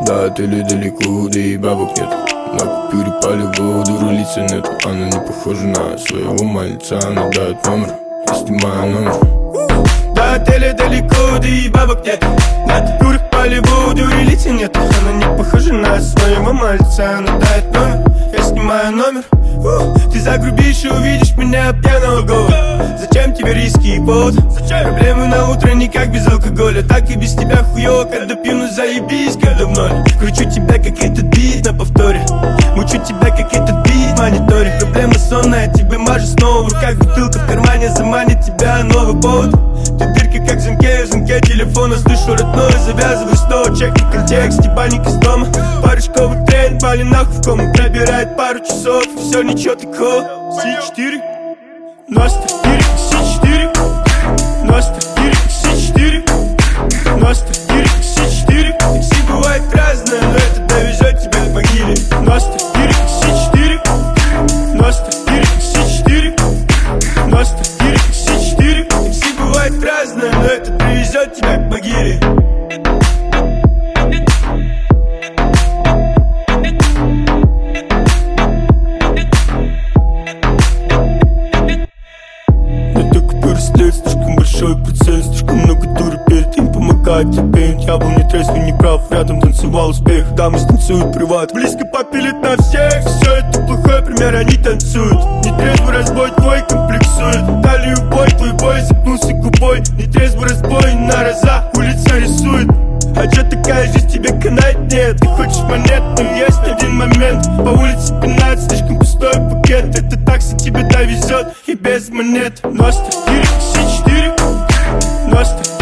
Да, ты ли далеко, да и бабок нет. На купюре полеводу рулиться нет. Она не похожа на своего мальца. Она дает номер, я снимаю номер. Да, ты ли далеко, да и бабок нет. На купюрах полеводу рулиться нет. Она не похожа на своего мальца. Она дает номер, я снимаю номер. Ты загрубишь и увидишь меня пьяного голода. Зачем тебе риски и повод? Проблемы на утро никак без алкоголя. Так и без тебя хуёво, когда пью, ну заебись, когда в ноль. Кручу тебя, как этот бит на повторе. Мучу тебя, как этот бит в мониторе. Проблема сонная, тебе мажу снова. В руках бутылка, в кармане заманит тебя новый повод. Ты дырка, как в замке телефона. Слышу родное, завязывай снова. Чекни контекст, ебальник из дома. Парочковый трен, пали нахуй в кому. Пробирает пару часов, все ничего такого. C4 Ностальгия, C4 Ностальгия, C4 Ностальгия, C4 Такси бывает разное, но это довезет тебя к могиле. Ностальгия, C4 Ностальгия, C4 Ностальгия, C4 Такси бывает разное, но это довезет тебя к могиле. Слишком большой процент, слишком много дуры перед им помогает тебе. Я был не трезвый, не прав, рядом танцевал успех. Дамы станцуют приват, близко попилит на всех. Все это плохой пример, они танцуют. Нетрезвый разбой твой комплексует. Талию бой, твой бой запнулся губой. Нетрезвый разбой на раза, улица рисует. А чё такая жизнь тебе канает? Нет, ты хочешь монет, но есть один момент. По улице пинает слишком пустой пакет. Это такси тебя довезет и без монет. Ностальгия, C4 Ностальгия.